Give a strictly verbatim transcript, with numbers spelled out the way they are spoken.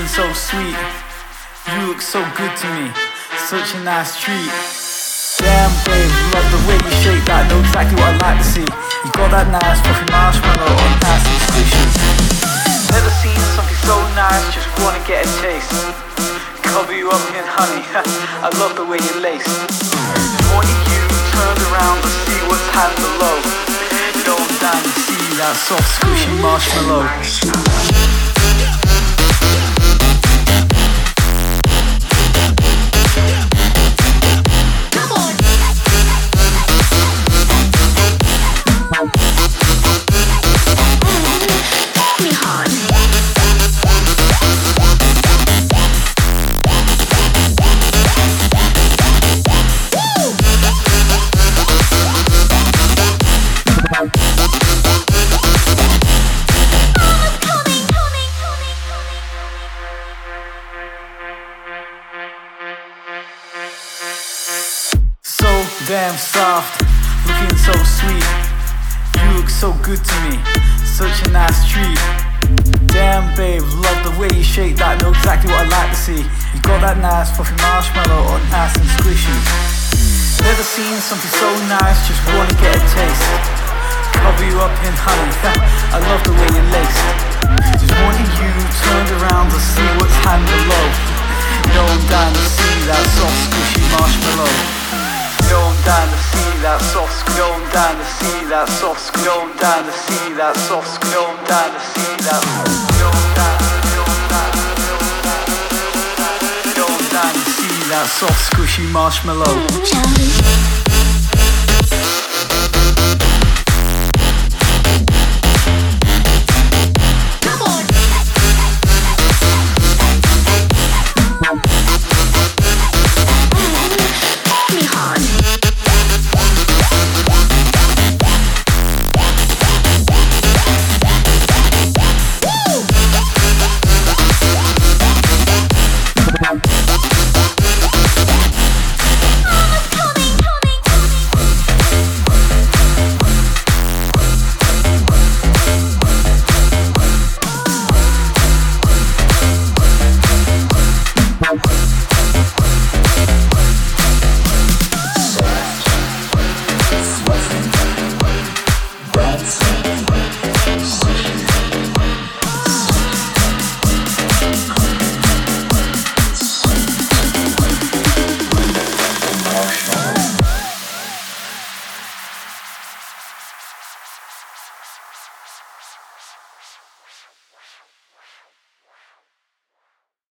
looking so sweet. You look so good to me, such a nice treat. Damn babe, love the way you shake that, know exactly what I'd like to see. You got that nice fluffy marshmallow on nice and squishy. Never seen something so nice, just wanna get a taste. Cover you up in honey, I love the way you lace. Wanting you turned around to see what's hand below. Going down to see that soft squishy marshmallow. Damn soft, looking so sweet. You look so good to me, such a nice treat. Damn babe, love the way you shake that, know exactly what I'd like to see. You got that nice fluffy marshmallow on nice and squishy. Never seen something so nice, just wanna get a taste. Cover you up in honey, I love the way you lace. Just wanting you turned around to see what's hand below. Going down to see that soft squishy marshmallow. Going down to see that soft, going down to see that soft, going down to see that soft, going down to see that, going down, going down, going down to see that soft squishy marshmallow.